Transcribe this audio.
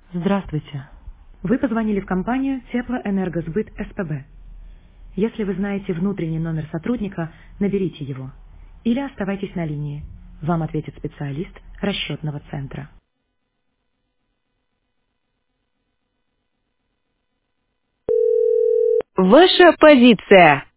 Здравствуйте. Вы позвонили в компанию Теплоэнергосбыт СПБ. Если вы знаете внутренний номер сотрудника, наберите его. Или оставайтесь на линии. Вам ответит специалист расчетного центра. Ваша позиция.